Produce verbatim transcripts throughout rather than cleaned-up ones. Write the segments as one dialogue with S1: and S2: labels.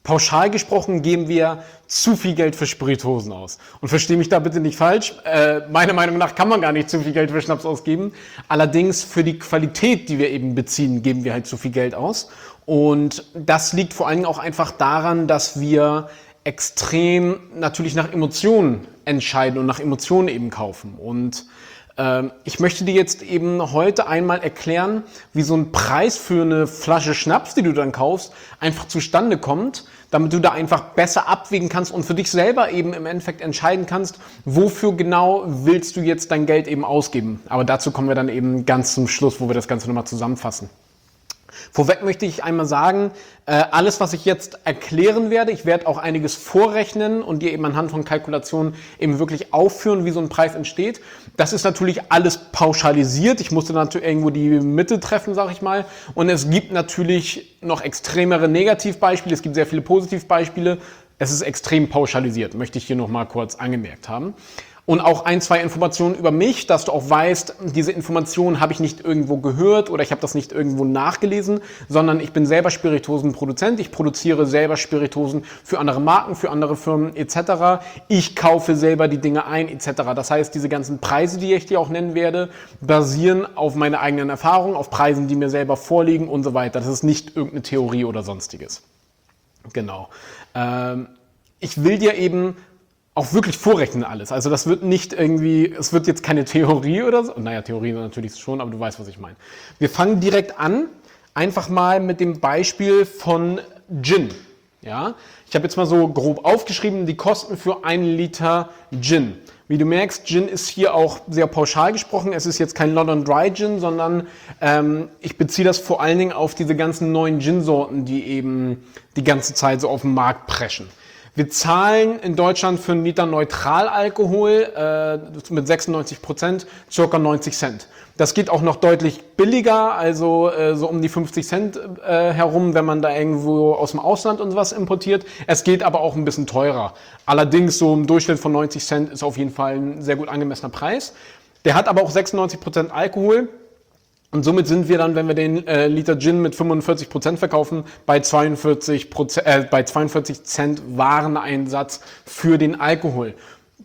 S1: Pauschal gesprochen geben wir zu viel Geld für Spirituosen aus. Und verstehe mich da bitte nicht falsch. Äh, meiner Meinung nach kann man gar nicht zu viel Geld für Schnaps ausgeben. Allerdings für die Qualität, die wir eben beziehen, geben wir halt zu viel Geld aus. Und das liegt vor allen Dingen auch einfach daran, dass wir extrem natürlich nach Emotionen entscheiden und nach Emotionen eben kaufen. Und ähm, ich möchte dir jetzt eben heute einmal erklären, wie so ein Preis für eine Flasche Schnaps, die du dann kaufst, einfach zustande kommt, damit du da einfach besser abwägen kannst und für dich selber eben im Endeffekt entscheiden kannst, wofür genau willst du jetzt dein Geld eben ausgeben. Aber dazu kommen wir dann eben ganz zum Schluss, wo wir das Ganze nochmal zusammenfassen. Vorweg möchte ich einmal sagen, äh, alles, was ich jetzt erklären werde, ich werde auch einiges vorrechnen und dir eben anhand von Kalkulationen eben wirklich aufführen, wie so ein Preis entsteht. Das ist natürlich alles pauschalisiert. Ich musste natürlich irgendwo die Mitte treffen, sage ich mal. Und es gibt natürlich noch extremere Negativbeispiele. Es gibt sehr viele Positivbeispiele. Es ist extrem pauschalisiert, möchte ich hier nochmal kurz angemerkt haben. Und auch ein, zwei Informationen über mich, dass du auch weißt, diese Informationen habe ich nicht irgendwo gehört oder ich habe das nicht irgendwo nachgelesen, sondern ich bin selber Spirituosenproduzent. Ich produziere selber Spirituosen für andere Marken, für andere Firmen et cetera. Ich kaufe selber die Dinge ein et cetera. Das heißt, diese ganzen Preise, die ich dir auch nennen werde, basieren auf meiner eigenen Erfahrung, auf Preisen, die mir selber vorliegen und so weiter. Das ist nicht irgendeine Theorie oder sonstiges. Genau. Ähm, ich will dir eben auch wirklich vorrechnen alles. Also das wird nicht irgendwie, es wird jetzt keine Theorie oder so. Naja, Theorie natürlich schon, aber du weißt, was ich meine. Wir fangen direkt an, einfach mal mit dem Beispiel von Gin. Ja? Ich habe jetzt mal so grob aufgeschrieben, die Kosten für einen Liter Gin. Wie du merkst, Gin ist hier auch sehr pauschal gesprochen. Es ist jetzt kein London Dry Gin, sondern ähm, ich beziehe das vor allen Dingen auf diese ganzen neuen Gin-Sorten, die eben die ganze Zeit so auf den Markt preschen. Wir zahlen in Deutschland für einen Liter Neutralalkohol äh, mit sechsundneunzig Prozent ca. neunzig Cent. Das geht auch noch deutlich billiger, also äh, so um die fünfzig Cent äh, herum, wenn man da irgendwo aus dem Ausland und sowas importiert. Es geht aber auch ein bisschen teurer. Allerdings so im Durchschnitt von neunzig Cent ist auf jeden Fall ein sehr gut angemessener Preis. Der hat aber auch sechsundneunzig Prozent Alkohol. Und somit sind wir dann, wenn wir den äh, Liter Gin mit fünfundvierzig Prozent verkaufen, bei zweiundvierzig Prozent, äh, bei zweiundvierzig Cent Wareneinsatz für den Alkohol.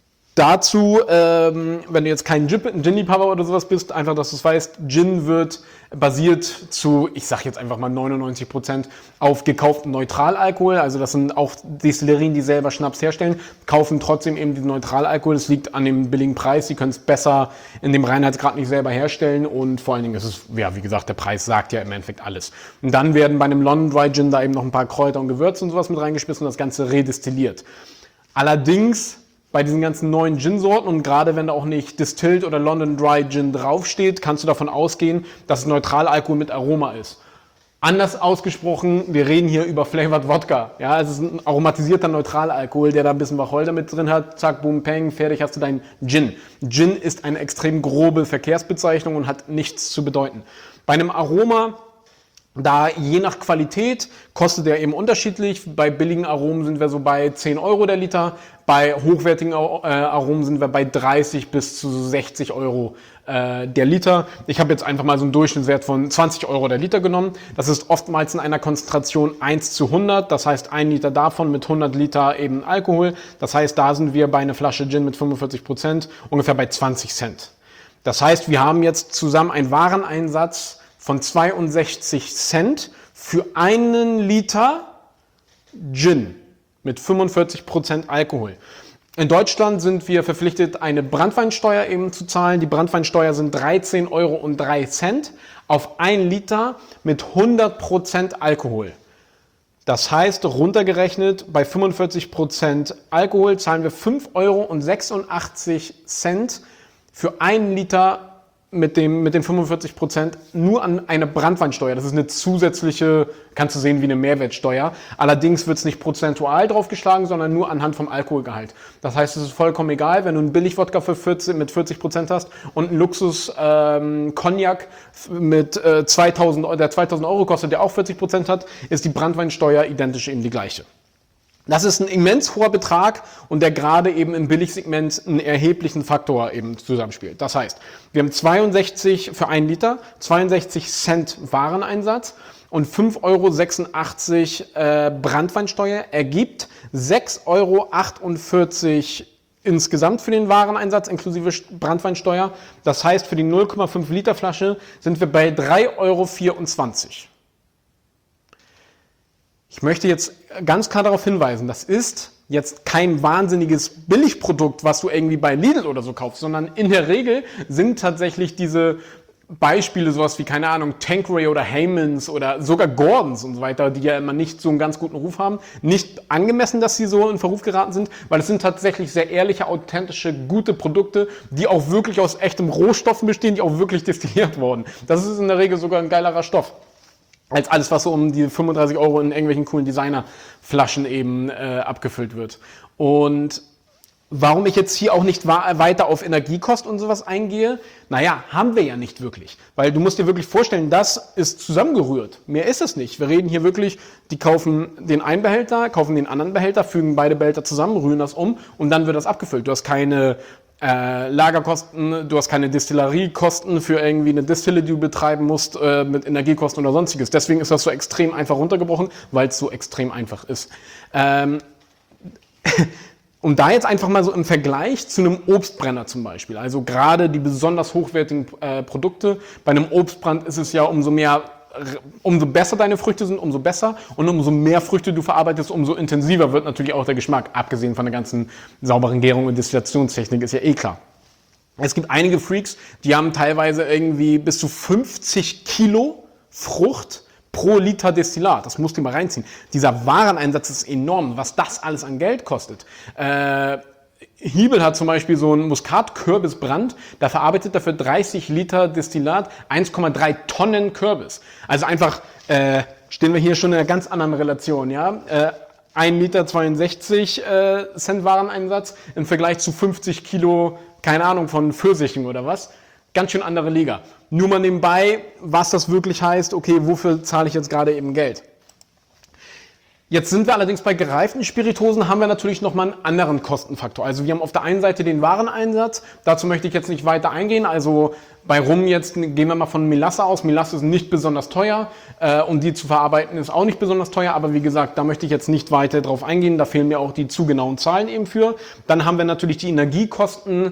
S1: Dazu, ähm, wenn du jetzt kein Gin-Liebhaber oder sowas bist, einfach, dass du es weißt, Gin wird basiert zu, ich sag jetzt einfach mal neunundneunzig Prozent auf gekauften Neutralalkohol. Also das sind auch Destillerien, die selber Schnaps herstellen, kaufen trotzdem eben den Neutralalkohol. Das liegt an dem billigen Preis. Sie können es besser in dem Reinheitsgrad nicht selber herstellen und vor allen Dingen ist es, ja, wie gesagt, der Preis sagt ja im Endeffekt alles. Und dann werden bei einem London Dry Gin da eben noch ein paar Kräuter und Gewürze und sowas mit reingeschmissen und das Ganze redestilliert. Allerdings bei diesen ganzen neuen Gin-Sorten und gerade wenn da auch nicht Distilled oder London Dry Gin draufsteht, kannst du davon ausgehen, dass es Neutralalkohol mit Aroma ist. Anders ausgesprochen, wir reden hier über Flavored Wodka. Ja, es ist ein aromatisierter Neutralalkohol, der da ein bisschen Wacholder mit drin hat. Zack, boom, peng, fertig hast du deinen Gin. Gin ist eine extrem grobe Verkehrsbezeichnung und hat nichts zu bedeuten. Bei einem Aroma, da je nach Qualität kostet der eben unterschiedlich. Bei billigen Aromen sind wir so bei zehn Euro der Liter. Bei hochwertigen Aromen sind wir bei dreißig bis zu sechzig Euro äh, der Liter. Ich habe jetzt einfach mal so einen Durchschnittswert von zwanzig Euro der Liter genommen. Das ist oftmals in einer Konzentration eins zu hundert. Das heißt, ein Liter davon mit hundert Liter eben Alkohol. Das heißt, da sind wir bei einer Flasche Gin mit fünfundvierzig Prozent ungefähr bei zwanzig Cent. Das heißt, wir haben jetzt zusammen einen Wareneinsatz von zweiundsechzig Cent für einen Liter Gin mit fünfundvierzig Prozent Alkohol. In Deutschland sind wir verpflichtet, eine Branntweinsteuer eben zu zahlen. Die Branntweinsteuer sind dreizehn Euro und drei Cent auf ein Liter mit hundert Prozent Alkohol. Das heißt, runtergerechnet, bei fünfundvierzig Prozent Alkohol zahlen wir fünf Euro und sechsundachtzig Cent für einen Liter mit dem, mit den fünfundvierzig Prozent nur an eine Branntweinsteuer. Das ist eine zusätzliche, kannst du sehen, wie eine Mehrwertsteuer. Allerdings wird es nicht prozentual draufgeschlagen, sondern nur anhand vom Alkoholgehalt. Das heißt, es ist vollkommen egal, wenn du einen Billigwodka für vierzig, mit vierzig Prozent hast und einen Luxus ähm, Cognac mit äh, zweitausend, der zweitausend Euro kostet, der auch vierzig Prozent hat, ist die Branntweinsteuer identisch eben die gleiche. Das ist ein immens hoher Betrag und der gerade eben im Billigsegment einen erheblichen Faktor eben zusammenspielt. Das heißt, wir haben zweiundsechzig für einen Liter, zweiundsechzig Cent Wareneinsatz und fünf Euro sechsundachtzig äh, Branntweinsteuer ergibt sechs Euro achtundvierzig insgesamt für den Wareneinsatz inklusive Branntweinsteuer. Das heißt, für die null Komma fünf Liter Flasche sind wir bei drei Euro vierundzwanzig. Ich möchte jetzt ganz klar darauf hinweisen, das ist jetzt kein wahnsinniges Billigprodukt, was du irgendwie bei Lidl oder so kaufst, sondern in der Regel sind tatsächlich diese Beispiele, sowas wie, keine Ahnung, Tanqueray oder Heymans oder sogar Gordons und so weiter, die ja immer nicht so einen ganz guten Ruf haben, nicht angemessen, dass sie so in Verruf geraten sind, weil es sind tatsächlich sehr ehrliche, authentische, gute Produkte, die auch wirklich aus echtem Rohstoffen bestehen, die auch wirklich destilliert wurden. Das ist in der Regel sogar ein geilerer Stoff als alles, was so um die fünfunddreißig Euro in irgendwelchen coolen Designerflaschen eben äh, abgefüllt wird. Und warum ich jetzt hier auch nicht weiter auf Energiekost und sowas eingehe, naja, haben wir ja nicht wirklich. Weil du musst dir wirklich vorstellen, das ist zusammengerührt. Mehr ist es nicht. Wir reden hier wirklich, die kaufen den einen Behälter, kaufen den anderen Behälter, fügen beide Behälter zusammen, rühren das um und dann wird das abgefüllt. Du hast keine äh, Lagerkosten, du hast keine Destilleriekosten für irgendwie eine Distille, die du betreiben musst äh, mit Energiekosten oder sonstiges. Deswegen ist das so extrem einfach runtergebrochen, weil es so extrem einfach ist. Ähm, Und da jetzt einfach mal so im Vergleich zu einem Obstbrenner zum Beispiel, also gerade die besonders hochwertigen äh, Produkte, bei einem Obstbrand ist es ja umso mehr, umso besser deine Früchte sind, umso besser und umso mehr Früchte du verarbeitest, umso intensiver wird natürlich auch der Geschmack, abgesehen von der ganzen sauberen Gärung und Destillationstechnik, ist ja eh klar. Es gibt einige Freaks, die haben teilweise irgendwie bis zu fünfzig Kilo Frucht pro Liter Destillat. Das musst du mal reinziehen. Dieser Wareneinsatz ist enorm, was das alles an Geld kostet. Äh, Hiebel hat zum Beispiel so einen Muskat-Kürbisbrand, da verarbeitet er für dreißig Liter Destillat eins Komma drei Tonnen Kürbis. Also einfach, äh, stehen wir hier schon in einer ganz anderen Relation, ja. Äh, ein Liter zweiundsechzig äh, Cent Wareneinsatz im Vergleich zu fünfzig Kilo, keine Ahnung, von Pfirsichen oder was. Ganz schön andere Liga. Nur mal nebenbei, was das wirklich heißt, okay, wofür zahle ich jetzt gerade eben Geld? Jetzt sind wir allerdings bei gereiften Spirituosen, haben wir natürlich nochmal einen anderen Kostenfaktor. Also wir haben auf der einen Seite den Wareneinsatz, dazu möchte ich jetzt nicht weiter eingehen, also bei Rum jetzt gehen wir mal von Melasse aus. Melasse ist nicht besonders teuer äh, und die zu verarbeiten ist auch nicht besonders teuer, aber wie gesagt, da möchte ich jetzt nicht weiter drauf eingehen, da fehlen mir auch die zu genauen Zahlen eben für. Dann haben wir natürlich die Energiekosten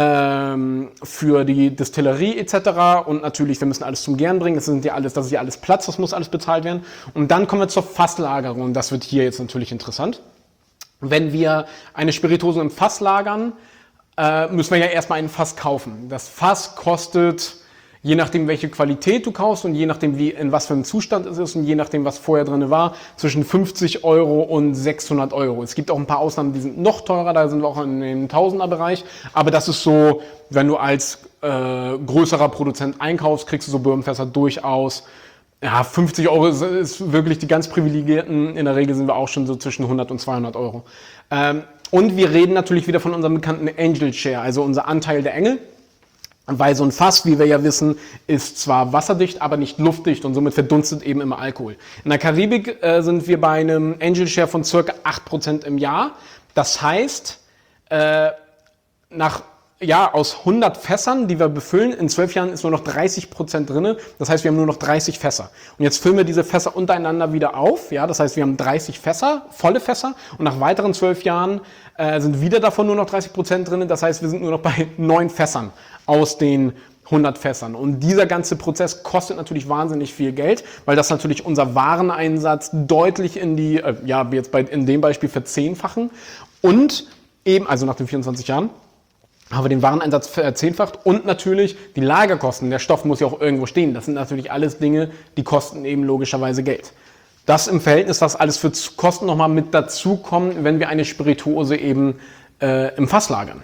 S1: ähm, für die Destillerie et cetera und natürlich, wir müssen alles zum Gären bringen, das, sind ja alles, das ist ja alles Platz, das muss alles bezahlt werden. Und dann kommen wir zur Fasslagerung und das wird hier jetzt natürlich interessant. Wenn wir eine Spirituose im Fass lagern, äh, müssen wir ja erstmal ein Fass kaufen. Das Fass kostet, je nachdem welche Qualität du kaufst und je nachdem wie, in was für einem Zustand es ist und je nachdem was vorher drin war, zwischen fünfzig Euro und sechshundert Euro. Es gibt auch ein paar Ausnahmen, die sind noch teurer, da sind wir auch in dem Tausender-Bereich, aber das ist so, wenn du als äh, größerer Produzent einkaufst, kriegst du so Birnenfässer durchaus. Ja, fünfzig Euro ist, ist wirklich die ganz Privilegierten. In der Regel sind wir auch schon so zwischen hundert und zweihundert Euro. Ähm, und wir reden natürlich wieder von unserem bekannten Angel Share, also unser Anteil der Engel. Weil so ein Fass, wie wir ja wissen, ist zwar wasserdicht, aber nicht luftdicht und somit verdunstet eben immer Alkohol. In der Karibik äh, sind wir bei einem Angel Share von circa acht Prozent im Jahr. Das heißt, äh, nach Ja, aus hundert Fässern, die wir befüllen, in zwölf Jahren ist nur noch dreißig Prozent drin. Das heißt, wir haben nur noch dreißig Fässer. Und jetzt füllen wir diese Fässer untereinander wieder auf. Ja, das heißt, wir haben dreißig Fässer, volle Fässer. Und nach weiteren zwölf Jahren äh, sind wieder davon nur noch dreißig Prozent drin. Das heißt, wir sind nur noch bei neun Fässern aus den hundert Fässern. Und dieser ganze Prozess kostet natürlich wahnsinnig viel Geld, weil das natürlich unser Wareneinsatz deutlich in die, äh, ja, jetzt bei, in dem Beispiel verzehnfachen. Und eben, also nach den vierundzwanzig Jahren, haben wir den Wareneinsatz verzehnfacht und natürlich die Lagerkosten. Der Stoff muss ja auch irgendwo stehen. Das sind natürlich alles Dinge, die kosten eben logischerweise Geld. Das im Verhältnis, was alles für Kosten nochmal mit dazukommen, wenn wir eine Spirituose eben äh, im Fass lagern.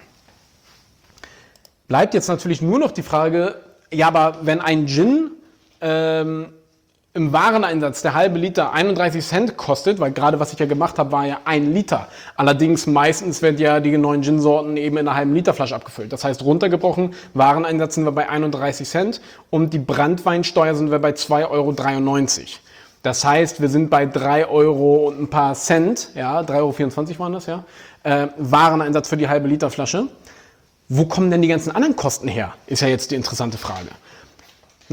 S1: Bleibt jetzt natürlich nur noch die Frage, ja, aber wenn ein Gin ähm, im Wareneinsatz der halbe Liter einunddreißig Cent kostet, weil gerade was ich ja gemacht habe, war ja ein Liter. Allerdings meistens werden ja die neuen Gin-Sorten eben in einer halben Liter Flasche abgefüllt. Das heißt, runtergebrochen, Wareneinsatz sind wir bei einunddreißig Cent und die Branntweinsteuer sind wir bei zwei Euro dreiundneunzig. Das heißt, wir sind bei drei Euro und ein paar Cent, ja, drei Euro vierundzwanzig waren das, ja, äh, Wareneinsatz für die halbe Liter Flasche. Wo kommen denn die ganzen anderen Kosten her, ist ja jetzt die interessante Frage. Naja,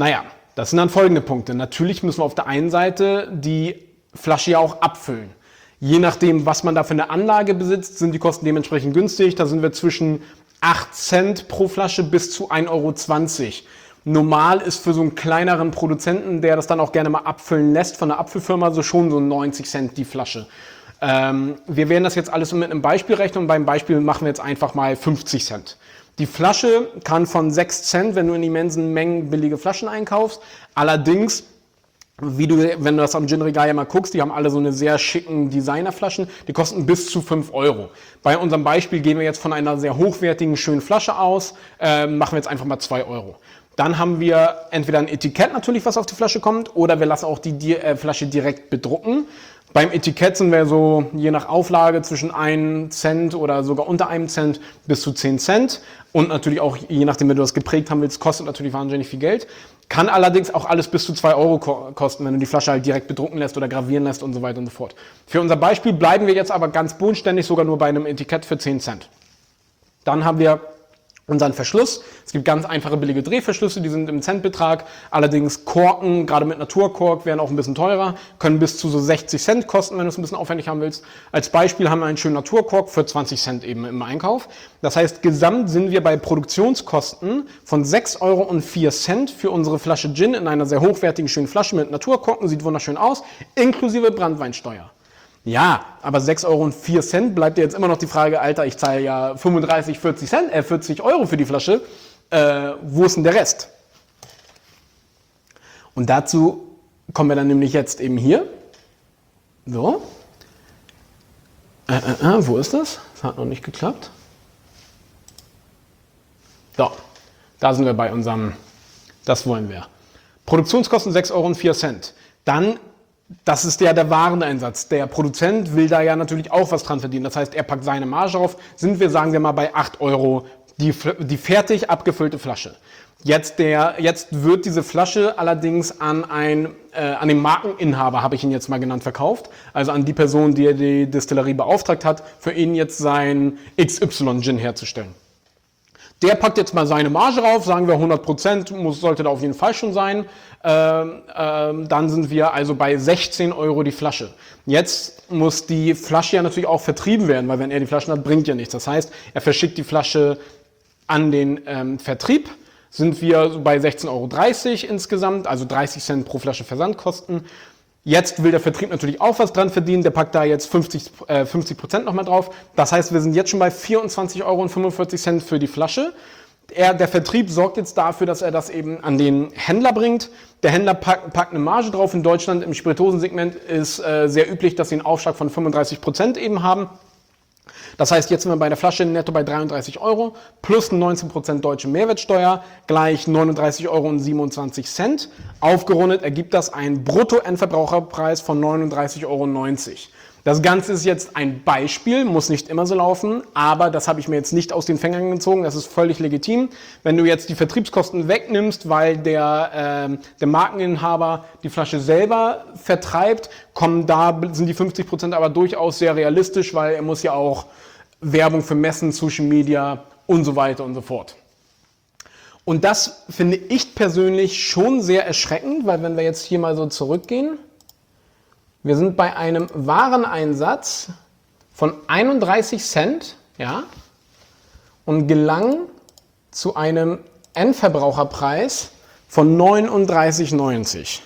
S1: das sind dann folgende Punkte. Natürlich müssen wir auf der einen Seite die Flasche ja auch abfüllen. Je nachdem, was man da für eine Anlage besitzt, sind die Kosten dementsprechend günstig. Da sind wir zwischen acht Cent pro Flasche bis zu ein Euro zwanzig. Normal ist für so einen kleineren Produzenten, der das dann auch gerne mal abfüllen lässt von der Abfüllfirma, so schon so neunzig Cent die Flasche. Ähm, wir werden das jetzt alles mit einem Beispiel rechnen und beim Beispiel machen wir jetzt einfach mal fünfzig Cent. Die Flasche kann von sechs Cent, wenn du in immensen Mengen billige Flaschen einkaufst. Allerdings, wie du, wenn du das am Gin-Regal ja mal guckst, die haben alle so eine sehr schicken Designerflaschen, die kosten bis zu fünf Euro. Bei unserem Beispiel gehen wir jetzt von einer sehr hochwertigen, schönen Flasche aus, äh, machen wir jetzt einfach mal zwei Euro. Dann haben wir entweder ein Etikett natürlich, was auf die Flasche kommt, oder wir lassen auch die Di- äh, Flasche direkt bedrucken. Beim Etikett sind wir so je nach Auflage zwischen einem Cent oder sogar unter einem Cent bis zu zehn Cent. Und natürlich auch, je nachdem, wenn du das geprägt haben willst, kostet natürlich wahnsinnig viel Geld. Kann allerdings auch alles bis zu zwei Euro ko- kosten, wenn du die Flasche halt direkt bedrucken lässt oder gravieren lässt und so weiter und so fort. Für unser Beispiel bleiben wir jetzt aber ganz bodenständig sogar nur bei einem Etikett für zehn Cent. Dann haben wir unseren Verschluss. Es gibt ganz einfache billige Drehverschlüsse, die sind im Centbetrag. Allerdings Korken, gerade mit Naturkork, werden auch ein bisschen teurer, können bis zu so sechzig Cent kosten, wenn du es ein bisschen aufwendig haben willst. Als Beispiel haben wir einen schönen Naturkork für zwanzig Cent eben im Einkauf. Das heißt, gesamt sind wir bei Produktionskosten von sechs Euro und vier Cent für unsere Flasche Gin in einer sehr hochwertigen, schönen Flasche mit Naturkorken. Sieht wunderschön aus, inklusive Branntweinsteuer. Ja, aber sechs Euro und vier Cent bleibt dir jetzt immer noch die Frage, Alter, ich zahle ja fünfunddreißig, vierzig Cent, äh, vierzig Euro für die Flasche. Äh, wo ist denn der Rest? Und dazu kommen wir dann nämlich jetzt eben hier. So. Äh, äh, äh, wo ist das? Das hat noch nicht geklappt. So, da sind wir bei unserem, das wollen wir. Produktionskosten sechs Euro und vier Cent. Dann, das ist ja der Wareneinsatz. Der Produzent will da ja natürlich auch was dran verdienen. Das heißt, er packt seine Marge auf. Sind wir, sagen wir mal, bei acht Euro die, die fertig abgefüllte Flasche. Jetzt, der, jetzt wird diese Flasche allerdings an, ein, äh, an den Markeninhaber, habe ich ihn jetzt mal genannt, verkauft. Also an die Person, die die Destillerie beauftragt hat, für ihn jetzt sein X Y-Gin herzustellen. Der packt jetzt mal seine Marge rauf, sagen wir hundert Prozent, muss, sollte da auf jeden Fall schon sein. Ähm, ähm, dann sind wir also bei sechzehn Euro die Flasche. Jetzt muss die Flasche ja natürlich auch vertrieben werden, weil wenn er die Flaschen hat, bringt ja nichts. Das heißt, er verschickt die Flasche an den ähm, Vertrieb. Sind wir bei sechzehn Euro dreißig insgesamt, also dreißig Cent pro Flasche Versandkosten. Jetzt will der Vertrieb natürlich auch was dran verdienen, der packt da jetzt fünfzig Prozent nochmal drauf. Das heißt, wir sind jetzt schon bei vierundzwanzig Euro fünfundvierzig für die Flasche. Er, der Vertrieb sorgt jetzt dafür, dass er das eben an den Händler bringt. Der Händler packt, packt eine Marge drauf. In Deutschland im Spirituosensegment ist äh, sehr üblich, dass sie einen Aufschlag von fünfunddreißig Prozent eben haben. Das heißt, jetzt sind wir bei der Flasche netto bei dreiunddreißig Euro plus neunzehn Prozent deutsche Mehrwertsteuer gleich neununddreißig Euro siebenundzwanzig. Aufgerundet ergibt das einen Brutto-Endverbraucherpreis von neununddreißig Euro neunzig. Das Ganze ist jetzt ein Beispiel, muss nicht immer so laufen, aber das habe ich mir jetzt nicht aus den Fingern gezogen, das ist völlig legitim. Wenn du jetzt die Vertriebskosten wegnimmst, weil der, äh, der Markeninhaber die Flasche selber vertreibt, kommen da, sind die fünfzig Prozent aber durchaus sehr realistisch, weil er muss ja auch Werbung für Messen, Social Media und so weiter und so fort. Und das finde ich persönlich schon sehr erschreckend, weil wenn wir jetzt hier mal so zurückgehen, wir sind bei einem Wareneinsatz von einunddreißig Cent, ja, und gelangen zu einem Endverbraucherpreis von neununddreißig neunzig.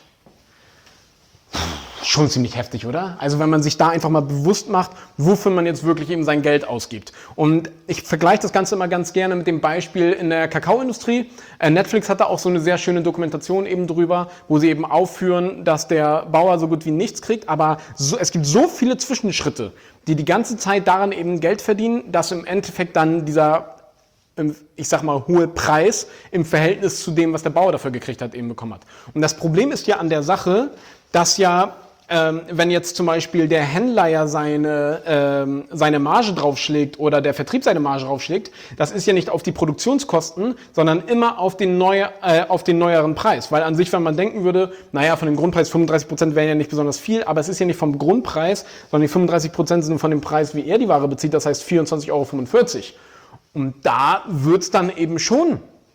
S1: Schon ziemlich heftig, oder? Also wenn man sich da einfach mal bewusst macht, wofür man jetzt wirklich eben sein Geld ausgibt. Und ich vergleiche das Ganze immer ganz gerne mit dem Beispiel in der Kakaoindustrie. Netflix hat da auch so eine sehr schöne Dokumentation eben drüber, wo sie eben aufführen, dass der Bauer so gut wie nichts kriegt, aber so, es gibt so viele Zwischenschritte, die die ganze Zeit daran eben Geld verdienen, dass im Endeffekt dann dieser, ich sag mal, hohe Preis im Verhältnis zu dem, was der Bauer dafür gekriegt hat, eben bekommen hat. Und das Problem ist ja an der Sache, dass ja Ähm, wenn jetzt zum Beispiel der Händler ja seine, ähm, seine Marge draufschlägt oder der Vertrieb seine Marge draufschlägt, das ist ja nicht auf die Produktionskosten, sondern immer auf den, neue, äh, auf den neueren Preis. Weil an sich, wenn man denken würde, naja, von dem Grundpreis fünfunddreißig Prozent wären ja nicht besonders viel, aber es ist ja nicht vom Grundpreis, sondern die fünfunddreißig Prozent sind von dem Preis, wie er die Ware bezieht, das heißt vierundzwanzig Euro fünfundvierzig. Und da wird's dann eben schon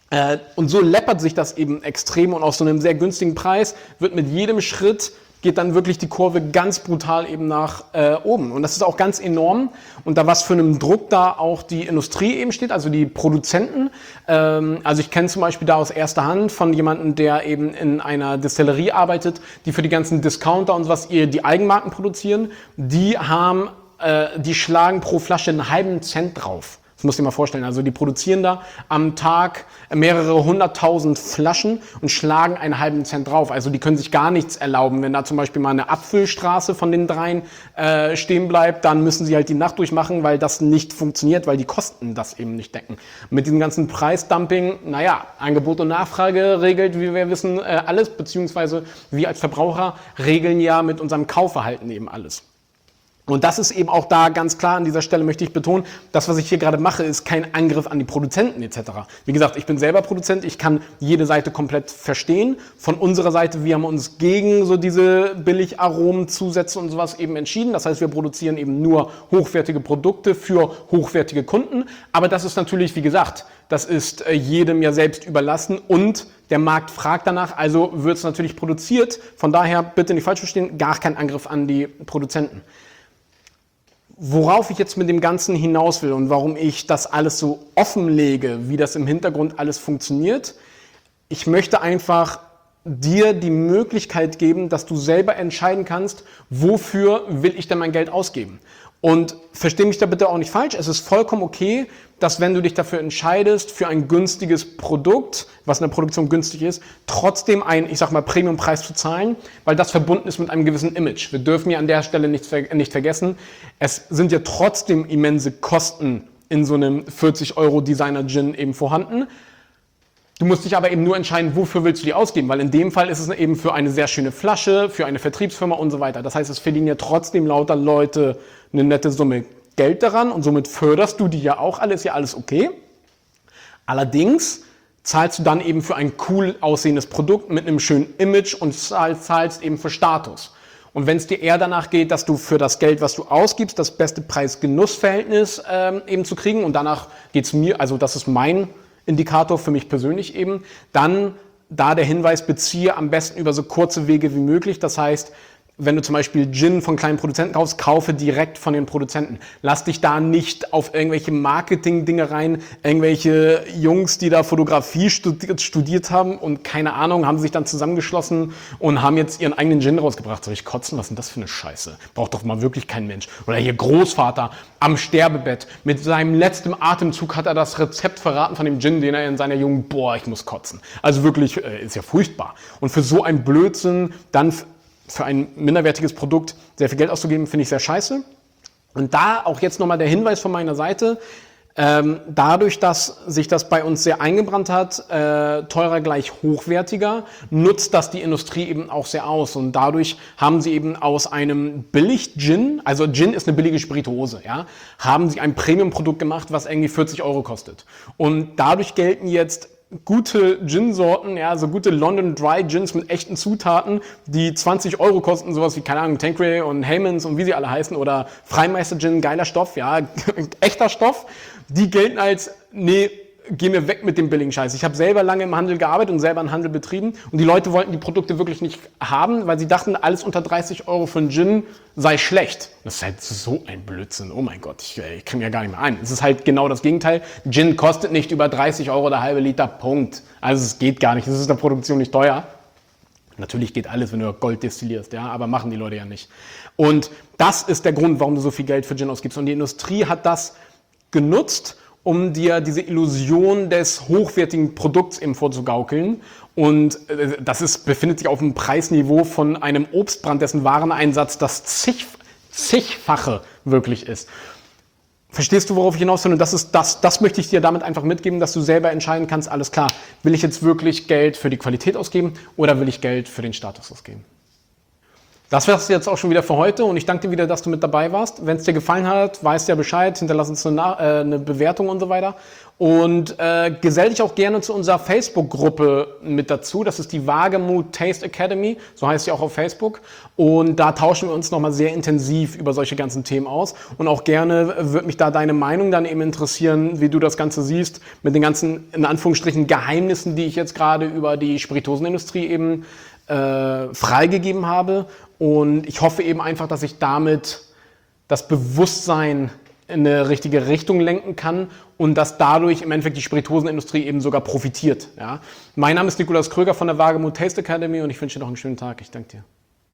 S1: Äh, und so läppert sich das eben extrem und aus so einem sehr günstigen Preis wird mit jedem Schritt geht dann wirklich die Kurve ganz brutal eben nach äh, oben. Und das ist auch ganz enorm. Und da was für einem Druck da auch die Industrie eben steht, also die Produzenten. Ähm, also ich kenne zum Beispiel da aus erster Hand von jemandem, der eben in einer Distillerie arbeitet, die für die ganzen Discounter und sowas ihr die Eigenmarken produzieren. Die haben, äh, die schlagen pro Flasche einen halben Cent drauf. Das musst du dir mal vorstellen. Also die produzieren da am Tag mehrere hunderttausend Flaschen und schlagen einen halben Cent drauf. Also die können sich gar nichts erlauben. Wenn da zum Beispiel mal eine Abfüllstraße von den dreien äh, stehen bleibt, dann müssen sie halt die Nacht durchmachen, weil das nicht funktioniert, weil die Kosten das eben nicht decken. Mit diesem ganzen Preisdumping, naja, Angebot und Nachfrage regelt, wie wir wissen, äh, alles, beziehungsweise wir als Verbraucher regeln ja mit unserem Kaufverhalten eben alles. Und das ist eben auch da ganz klar, an dieser Stelle möchte ich betonen, das, was ich hier gerade mache, ist kein Angriff an die Produzenten et cetera. Wie gesagt, ich bin selber Produzent, ich kann jede Seite komplett verstehen. Von unserer Seite, wir haben uns gegen so diese Billigaromenzusätze und sowas eben entschieden. Das heißt, wir produzieren eben nur hochwertige Produkte für hochwertige Kunden. Aber das ist natürlich, wie gesagt, das ist jedem ja selbst überlassen und der Markt fragt danach, also wird es natürlich produziert. Von daher, bitte nicht falsch verstehen, gar kein Angriff an die Produzenten. Worauf ich jetzt mit dem Ganzen hinaus will und warum ich das alles so offenlege, wie das im Hintergrund alles funktioniert, ich möchte einfach dir die Möglichkeit geben, dass du selber entscheiden kannst, wofür will ich denn mein Geld ausgeben. Und versteh mich da bitte auch nicht falsch, es ist vollkommen okay, dass wenn du dich dafür entscheidest, für ein günstiges Produkt, was in der Produktion günstig ist, trotzdem einen, ich sag mal, Premiumpreis zu zahlen, weil das verbunden ist mit einem gewissen Image. Wir dürfen ja an der Stelle nicht, nicht vergessen, es sind ja trotzdem immense Kosten in so einem vierzig Euro Designer Gin eben vorhanden. Du musst dich aber eben nur entscheiden, wofür willst du die ausgeben, weil in dem Fall ist es eben für eine sehr schöne Flasche, für eine Vertriebsfirma und so weiter. Das heißt, es verdienen ja trotzdem lauter Leute eine nette Summe Geld daran und somit förderst du die ja auch, alles ja alles okay. Allerdings zahlst du dann eben für ein cool aussehendes Produkt mit einem schönen Image und zahlst eben für Status. Und wenn es dir eher danach geht, dass du für das Geld, was du ausgibst, das beste Preis-Genuss-Verhältnis ähm, eben zu kriegen und danach geht es mir, also das ist mein Indikator für mich persönlich eben, dann da der Hinweis, beziehe am besten über so kurze Wege wie möglich. Das heißt, wenn du zum Beispiel Gin von kleinen Produzenten kaufst, kaufe direkt von den Produzenten. Lass dich da nicht auf irgendwelche Marketing-Dinge rein, irgendwelche Jungs, die da Fotografie studiert, studiert haben und keine Ahnung, haben sich dann zusammengeschlossen und haben jetzt ihren eigenen Gin rausgebracht. Soll ich kotzen? Was ist denn das für eine Scheiße? Braucht doch mal wirklich kein Mensch. Oder hier Großvater am Sterbebett. Mit seinem letzten Atemzug hat er das Rezept verraten von dem Gin, den er in seiner Jugend, boah, ich muss kotzen. Also wirklich, äh, ist ja furchtbar. Und für so ein Blödsinn dann für ein minderwertiges Produkt sehr viel Geld auszugeben, finde ich sehr scheiße. Und da auch jetzt nochmal der Hinweis von meiner Seite, ähm, dadurch, dass sich das bei uns sehr eingebrannt hat, äh, teurer gleich hochwertiger, nutzt das die Industrie eben auch sehr aus. Und dadurch haben sie eben aus einem Billig-Gin, also Gin ist eine billige Spirituose, ja, haben sie ein Premium-Produkt gemacht, was irgendwie vierzig Euro kostet. Und dadurch gelten jetzt gute Gin-Sorten, ja, so gute London Dry Gins mit echten Zutaten, die zwanzig Euro kosten, sowas wie, keine Ahnung, Tanqueray und Heymans und wie sie alle heißen, oder Freimeister Gin, geiler Stoff, ja, echter Stoff, die gelten als, nee, geh mir weg mit dem billigen Scheiß. Ich habe selber lange im Handel gearbeitet und selber einen Handel betrieben und die Leute wollten die Produkte wirklich nicht haben, weil sie dachten, alles unter dreißig Euro für einen Gin sei schlecht. Das ist halt so ein Blödsinn. Oh mein Gott, ich, ich kriege mir gar nicht mehr ein. Es ist halt genau das Gegenteil. Gin kostet nicht über dreißig Euro der halbe Liter, Punkt. Also es geht gar nicht. Es ist in der Produktion nicht teuer. Natürlich geht alles, wenn du Gold destillierst, ja, aber machen die Leute ja nicht. Und das ist der Grund, warum du so viel Geld für Gin ausgibst. Und die Industrie hat das genutzt, um dir diese Illusion des hochwertigen Produkts eben vorzugaukeln. Und äh, das ist, befindet sich auf einem Preisniveau von einem Obstbrand, dessen Wareneinsatz das zig, zigfache wirklich ist. Verstehst du, worauf ich hinaus will? Und das ist das, das möchte ich dir damit einfach mitgeben, dass du selber entscheiden kannst, alles klar, will ich jetzt wirklich Geld für die Qualität ausgeben oder will ich Geld für den Status ausgeben? Das wär's jetzt auch schon wieder für heute und ich danke dir wieder, dass du mit dabei warst. Wenn es dir gefallen hat, weißt ja Bescheid, hinterlass uns eine, Na- äh, eine Bewertung und so weiter. Und äh, gesell dich auch gerne zu unserer Facebook-Gruppe mit dazu. Das ist die Wagemut Taste Academy, so heißt sie auch auf Facebook. Und da tauschen wir uns nochmal sehr intensiv über solche ganzen Themen aus. Und auch gerne würde mich da deine Meinung dann eben interessieren, wie du das Ganze siehst, mit den ganzen, in Anführungsstrichen, Geheimnissen, die ich jetzt gerade über die Spirituosenindustrie eben äh, freigegeben habe. Und ich hoffe eben einfach, dass ich damit das Bewusstsein in eine richtige Richtung lenken kann und dass dadurch im Endeffekt die Spirituosenindustrie eben sogar profitiert. Ja? Mein Name ist Nikolaus Kröger von der Wagemut Taste Academy und ich wünsche dir noch einen schönen Tag. Ich danke dir.